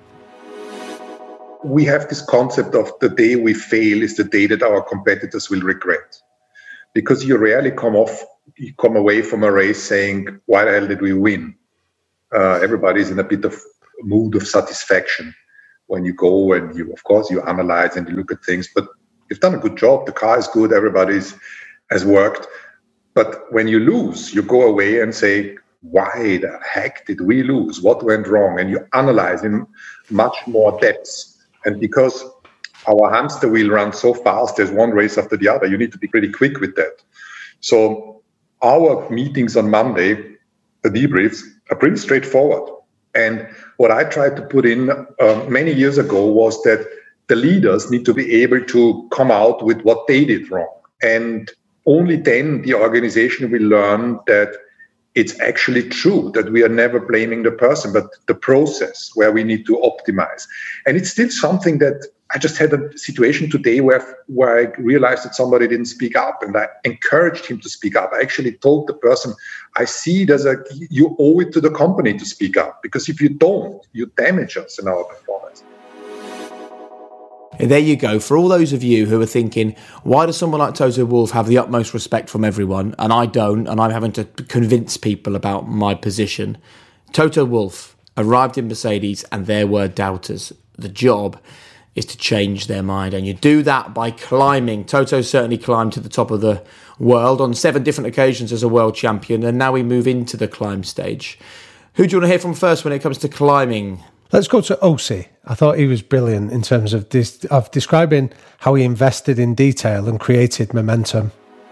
We have this concept of the day we fail is the day that our competitors will regret. Because you rarely come off, you come away from a race saying, why the hell did we win? Uh, everybody's in a bit of mood of satisfaction when you go and you, of course, you analyze and you look at things, but you've done a good job. The car is good. Everybody's has worked. But when you lose, you go away and say, why the heck did we lose? What went wrong? And you analyze in much more depth. And because our hamster wheel runs so fast, there's one race after the other, you need to be pretty quick with that. So our meetings on Monday, the debriefs, are pretty straightforward. And what I tried to put in uh, many years ago was that the leaders need to be able to come out with what they did wrong. And only then the organization will learn that it's actually true, that we are never blaming the person, but the process where we need to optimize. And it's still something that I just had a situation today where, where I realized that somebody didn't speak up, and I encouraged him to speak up. I actually told the person, I see there's a, you owe it to the company to speak up, because if you don't, you damage us in our performance. And there you go. For all those of you who are thinking, why does someone like Toto Wolff have the utmost respect from everyone, and I don't, and I'm having to convince people about my position? Toto Wolff arrived in Mercedes and there were doubters. The job is to change their mind. And you do that by climbing. Toto certainly climbed to the top of the world on seven different occasions as a world champion. And now we move into the climb stage. Who do you want to hear from first when it comes to climbing? Let's go to O C. I thought he was brilliant in terms of this, of describing how he invested in detail and created momentum.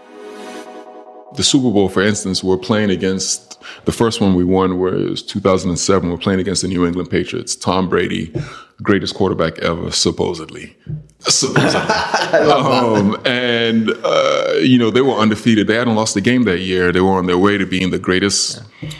The Super Bowl, for instance, we're playing against, the first one we won was two thousand seven. We're playing against the New England Patriots. Tom Brady, greatest quarterback ever, supposedly. Supposedly. um, and, uh, you know, they were undefeated. They hadn't lost a game that year. They were on their way to being the greatest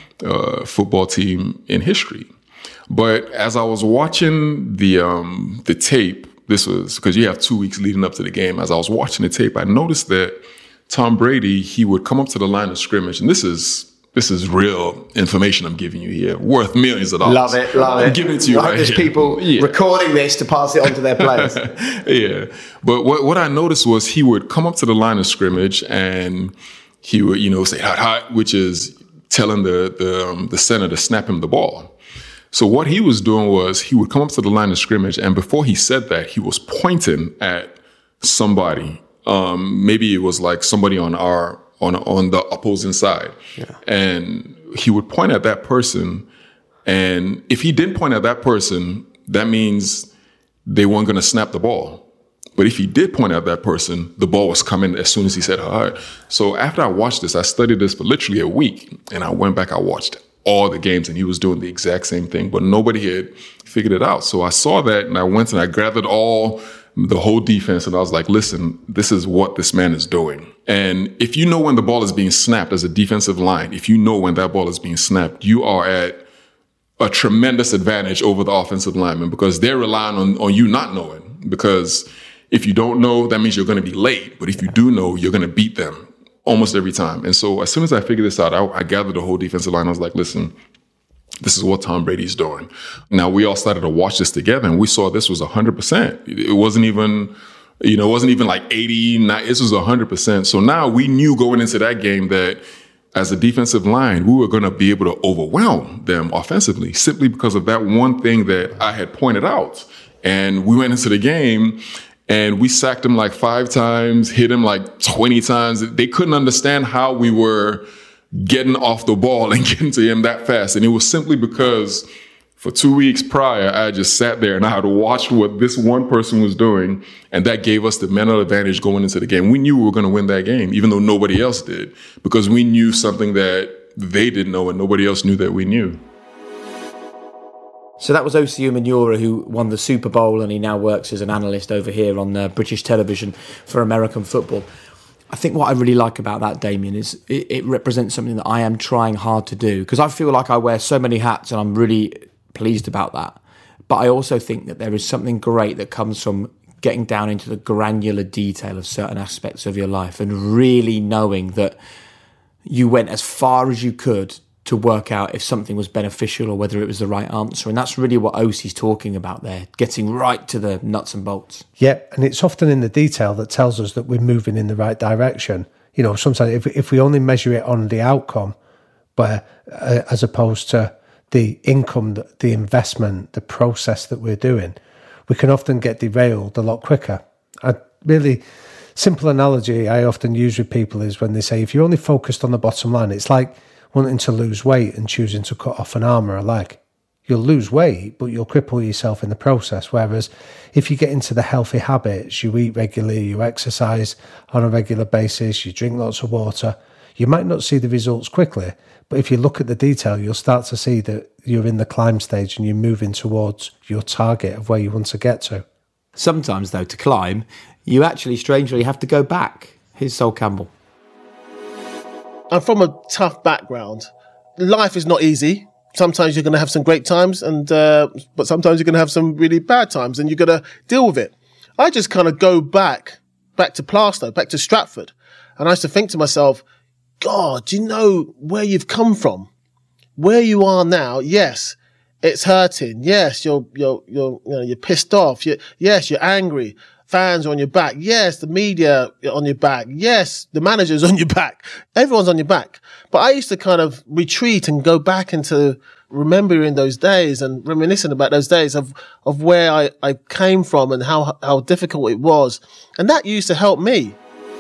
uh, football team in history. But as I was watching the um, the tape, this was because you have two weeks leading up to the game. As I was watching the tape, I noticed that Tom Brady, he would come up to the line of scrimmage, and this is this is real information I'm giving you here, worth millions of dollars. Love it, love it. I'm giving it to you I hope right there's here. people Yeah. recording this to pass it on to their players. Yeah. But what, what I noticed was he would come up to the line of scrimmage and he would, you know, say hot, hot, which is telling the, the, um, the center to snap him the ball. So what he was doing was he would come up to the line of scrimmage, and before he said that, he was pointing at somebody. Um, maybe it was like somebody on our on on the opposing side, yeah. And he would point at that person. And if he didn't point at that person, that means they weren't going to snap the ball. But if he did point at that person, the ball was coming as soon as he said hi. So after I watched this, I studied this for literally a week, and I went back, I watched all the games, and he was doing the exact same thing, but nobody had figured it out. So I saw that, and I went and I gathered all the whole defense, and I was like, listen, this is what this man is doing. And if you know when the ball is being snapped as a defensive line, if you know when that ball is being snapped, you are at a tremendous advantage over the offensive lineman, because they're relying on, on you not knowing. Because if you don't know, that means you're going to be late. But if you do know, you're going to beat them almost every time. And so as soon as I figured this out, I, I gathered the whole defensive line. I was like, listen, this is what Tom Brady's doing. Now, we all started to watch this together, and we saw this was one hundred percent. It wasn't even, you know, it wasn't even like eighty, ninety, this was one hundred percent. So now we knew going into that game that as a defensive line, we were going to be able to overwhelm them offensively simply because of that one thing that I had pointed out. And we went into the game, and we sacked him like five times, hit him like twenty times. They couldn't understand how we were getting off the ball and getting to him that fast. And it was simply because for two weeks prior, I just sat there and I had watched what this one person was doing. And that gave us the mental advantage going into the game. We knew we were going to win that game, even though nobody else did, because we knew something that they didn't know and nobody else knew that we knew. So that was O C Umenyiora, who won the Super Bowl, and he now works as an analyst over here on uh, British television for American football. I think what I really like about that, Damien, is it, it represents something that I am trying hard to do, because I feel like I wear so many hats and I'm really pleased about that. But I also think that there is something great that comes from getting down into the granular detail of certain aspects of your life and really knowing that you went as far as you could to work out if something was beneficial or whether it was the right answer. And that's really what O C's talking about there, getting right to the nuts and bolts. Yeah, and it's often in the detail that tells us that we're moving in the right direction. You know, sometimes if, if we only measure it on the outcome, but uh, as opposed to the income, the, the investment, the process that we're doing, we can often get derailed a lot quicker. A really simple analogy I often use with people is when they say, if you're only focused on the bottom line, it's like wanting to lose weight and choosing to cut off an arm or a leg. You'll lose weight, but you'll cripple yourself in the process. Whereas if you get into the healthy habits, you eat regularly, you exercise on a regular basis, you drink lots of water, you might not see the results quickly, but if you look at the detail, you'll start to see that you're in the climb stage and you're moving towards your target of where you want to get to. Sometimes, though, to climb, you actually, strangely, have to go back. Here's Sol Campbell. I'm from a tough background. Life is not easy. Sometimes you're going to have some great times, and uh, but sometimes you're going to have some really bad times, and you're going to deal with it. I just kind of go back, back to Plaistow, back to Stratford, and I used to think to myself, God, do you know where you've come from? Where you are now, yes, it's hurting. Yes, you're you're you're you know, you're pissed off. You're, yes, you're angry. Fans are on your back. Yes, the media are on your back. Yes, the manager's on your back. Everyone's on your back. But I used to kind of retreat and go back into remembering those days and reminiscing about those days of, of where I, I came from and how, how difficult it was. And that used to help me.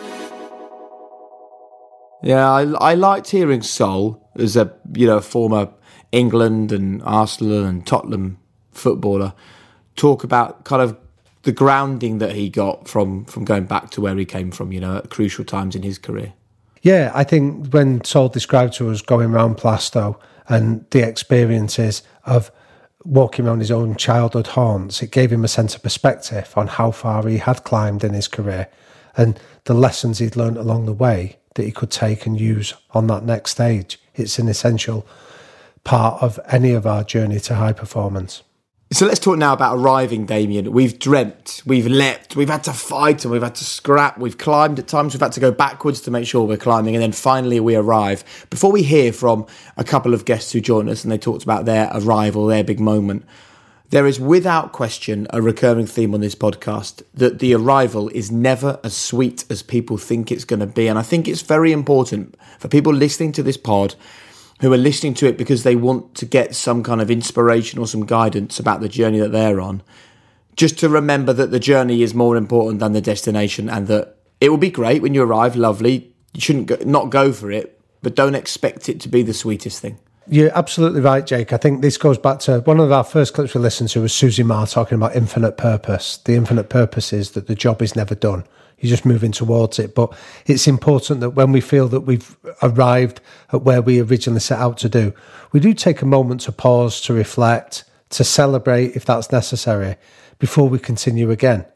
Yeah, I, I liked hearing Sol as a, you know, former England and Arsenal and Tottenham footballer talk about kind of the grounding that he got from, from going back to where he came from, you know, at crucial times in his career. Yeah, I think when Sol described to us going around Plaistow and the experiences of walking around his own childhood haunts, it gave him a sense of perspective on how far he had climbed in his career and the lessons he'd learned along the way that he could take and use on that next stage. It's an essential part of any of our journey to high performance. So let's talk now about arriving, Damien. We've dreamt, we've leapt, we've had to fight and we've had to scrap, we've climbed at times, we've had to go backwards to make sure we're climbing, and then finally we arrive. Before we hear from a couple of guests who joined us and they talked about their arrival, their big moment, there is without question a recurring theme on this podcast that the arrival is never as sweet as people think it's going to be. And I think it's very important for people listening to this pod who are listening to it because they want to get some kind of inspiration or some guidance about the journey that they're on, just to remember that the journey is more important than the destination, and that it will be great when you arrive, lovely. You shouldn't go, not go for it, but don't expect it to be the sweetest thing. You're absolutely right, Jake. I think this goes back to one of our first clips we listened to was Susie Marr talking about infinite purpose. The infinite purpose is that the job is never done. You're just moving towards it. But it's important that when we feel that we've arrived at where we originally set out to do, we do take a moment to pause, to reflect, to celebrate if that's necessary before we continue again.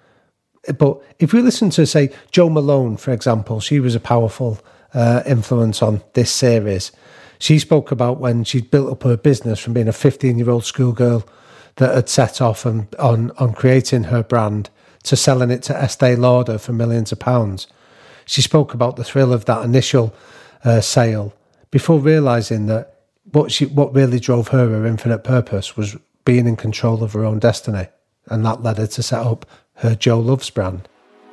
But if we listen to, say, Jo Malone, for example, she was a powerful uh, influence on this series. She spoke about when she'd built up her business from being a fifteen-year-old schoolgirl that had set off on, on, on creating her brand to selling it to Estee Lauder for millions of pounds. She spoke about the thrill of that initial uh, sale before realising that what she what really drove her, her infinite purpose, was being in control of her own destiny. And that led her to set up her Jo Loves brand.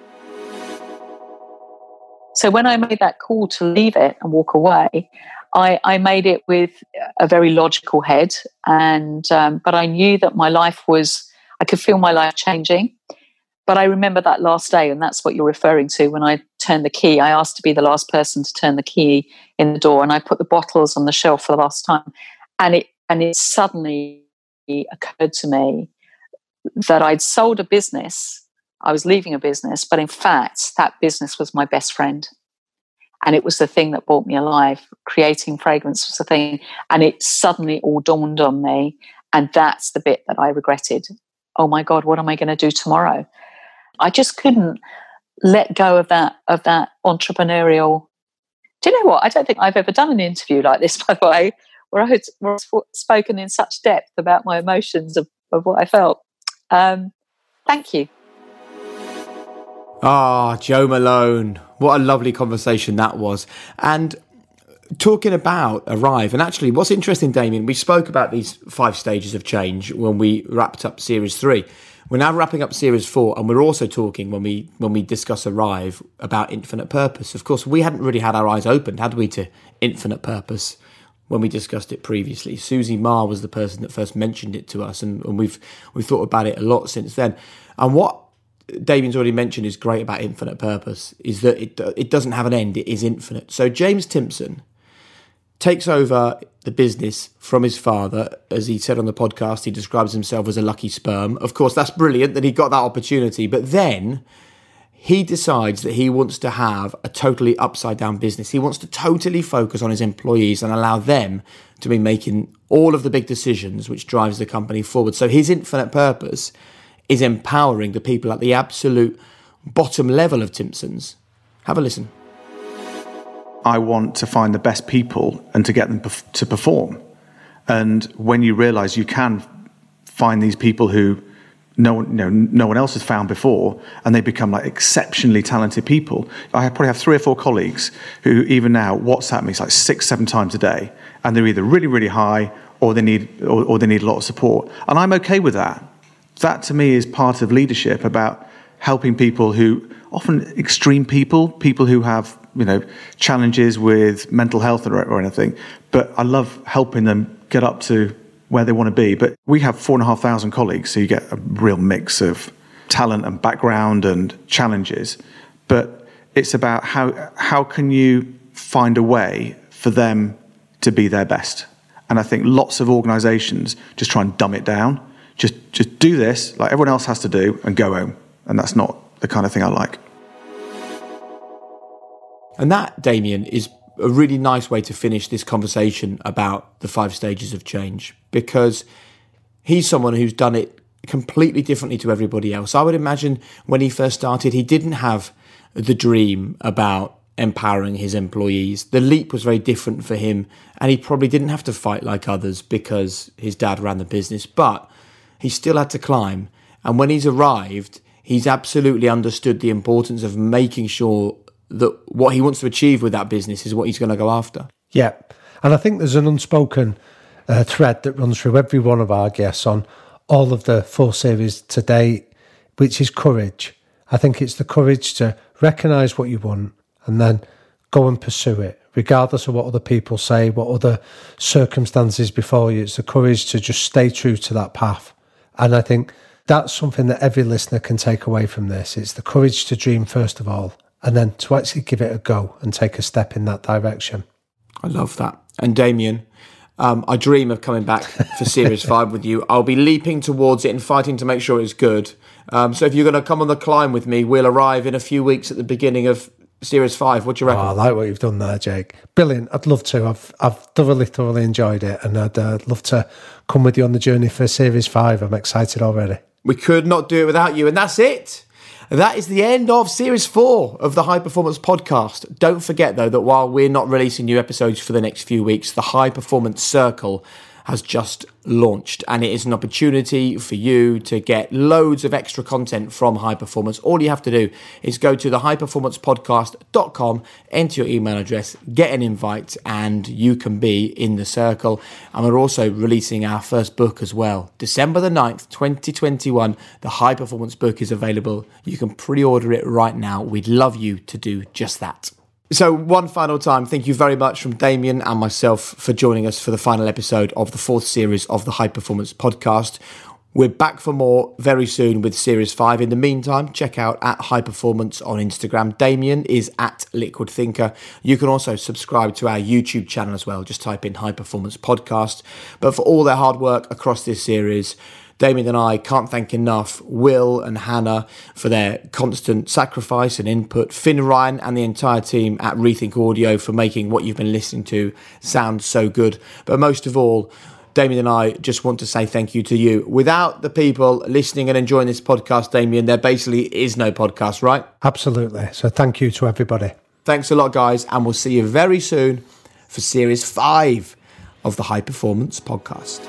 So when I made that call to leave it and walk away, I, I made it with a very logical head. and um, But I knew that my life was, I could feel my life changing. But I remember that last day, and that's what you're referring to. When I turned the key, I asked to be the last person to turn the key in the door, and I put the bottles on the shelf for the last time. And it and it suddenly occurred to me that I'd sold a business. I was leaving a business, but in fact, that business was my best friend. And it was the thing that brought me alive. Creating fragrance was the thing. And it suddenly all dawned on me. And that's the bit that I regretted. Oh my God, what am I going to do tomorrow? I just couldn't let go of that of that entrepreneurial. Do you know what? I don't think I've ever done an interview like this, by the way, where I had where I've spoken in such depth about my emotions of, of what I felt. Um, thank you. Ah, Jo Malone. What a lovely conversation that was. And talking about Arrive, and actually what's interesting, Damien, we spoke about these five stages of change when we wrapped up series three. We're now wrapping up series four, and we're also talking when we when we discuss Arrive about infinite purpose. Of course, we hadn't really had our eyes opened, had we, to infinite purpose when we discussed it previously. Susie Marr was the person that first mentioned it to us, and, and we've we've thought about it a lot since then. And what Damien's already mentioned is great about infinite purpose is that it it doesn't have an end; it is infinite. So James Timpson takes over the business from his father. As he said on the podcast, he describes himself as a lucky sperm. Of course, that's brilliant that he got that opportunity. But then he decides that he wants to have a totally upside down business. He wants to totally focus on his employees and allow them to be making all of the big decisions, which drives the company forward. So his infinite purpose is empowering the people at the absolute bottom level of Timpson's. Have a listen. I want to find the best people and to get them perf- to perform. And when you realise you can find these people who no one, you know, no one else has found before, and they become like exceptionally talented people. I probably have three or four colleagues who even now WhatsApp me like six, seven times a day, and they're either really, really high or they need or, or they need a lot of support. And I'm okay with that. That to me is part of leadership, about helping people who, often extreme people, people who have, you know, challenges with mental health or, or anything, but I love helping them get up to where they want to be. But we have four and a half thousand colleagues, so you get a real mix of talent and background and challenges. But it's about how how can you find a way for them to be their best. And I think lots of organisations just try and dumb it down. Just just do this like everyone else has to do and go home. And that's not the kind of thing I like. And that, Damien, is a really nice way to finish this conversation about the five stages of change, because he's someone who's done it completely differently to everybody else. I would imagine when he first started, he didn't have the dream about empowering his employees. The leap was very different for him, and he probably didn't have to fight like others because his dad ran the business, but he still had to climb. And when he's arrived, he's absolutely understood the importance of making sure that what he wants to achieve with that business is what he's going to go after. Yeah, and I think there's an unspoken uh, thread that runs through every one of our guests on all of the four series today, which is courage. I think it's the courage to recognise what you want and then go and pursue it, regardless of what other people say, what other circumstances before you. It's the courage to just stay true to that path. And I think that's something that every listener can take away from this. It's the courage to dream, first of all, and then to actually give it a go and take a step in that direction. I love that. And Damien, um, I dream of coming back for Series five with you. I'll be leaping towards it and fighting to make sure it's good. Um, so if you're going to come on the climb with me, we'll arrive in a few weeks at the beginning of Series five. What do you reckon? Oh, I like what you've done there, Jake. Brilliant. I'd love to. I've I've thoroughly, thoroughly enjoyed it, and I'd uh, love to come with you on the journey for Series five. I'm excited already. We could not do it without you, and that's it. That is the end of Series four of the High Performance Podcast. Don't forget, though, that while we're not releasing new episodes for the next few weeks, the High Performance Circle has just launched, and it is an opportunity for you to get loads of extra content from High Performance. All you have to do is go to the high performance podcast dot com, enter your email address, get an invite, and you can be in the circle. And we're also releasing our first book as well. December the ninth, twenty twenty-one, the High Performance book is available. You can pre-order it right now. We'd love you to do just that. So one final time, thank you very much from Damien and myself for joining us for the final episode of the fourth series of the High Performance Podcast. We're back for more very soon with Series five. In the meantime, check out at High Performance on Instagram. Damien is at Liquid Thinker. You can also subscribe to our YouTube channel as well. Just type in High Performance Podcast. But for all their hard work across this series, Damien and I can't thank enough Will and Hannah for their constant sacrifice and input, Finn Ryan and the entire team at Rethink Audio for making what you've been listening to sound so good. But most of all, Damien and I just want to say thank you to you. Without the people listening and enjoying this podcast, Damien, there basically is no podcast, right? Absolutely. So thank you to everybody. Thanks a lot, guys, and we'll see you very soon for Series five of the High Performance Podcast.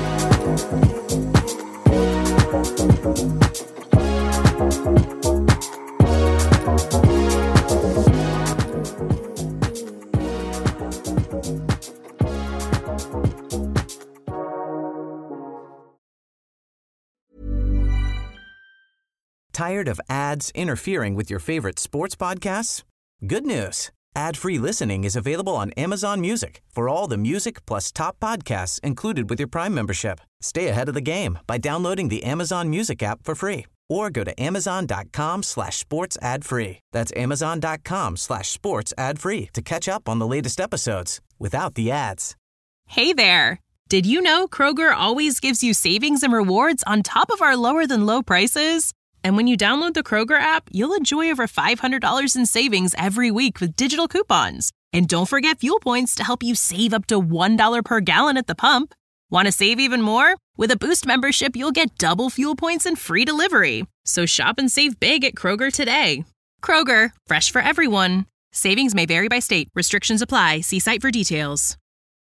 Tired of ads interfering with your favorite sports podcasts? Good news. Ad-free listening is available on Amazon Music for all the music plus top podcasts included with your Prime membership. Stay ahead of the game by downloading the Amazon Music app for free or go to amazon.com slash sports ad free. That's amazon.com slash sports ad free to catch up on the latest episodes without the ads. Hey there. Did you know Kroger always gives you savings and rewards on top of our lower than low prices? And when you download the Kroger app, you'll enjoy over five hundred dollars in savings every week with digital coupons. And don't forget fuel points to help you save up to one dollar per gallon at the pump. Want to save even more? With a Boost membership, you'll get double fuel points and free delivery. So shop and save big at Kroger today. Kroger, fresh for everyone. Savings may vary by state. Restrictions apply. See site for details.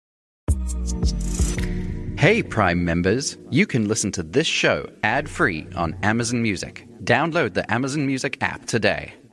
Hey, Prime members. You can listen to this show ad-free on Amazon Music. Download the Amazon Music app today.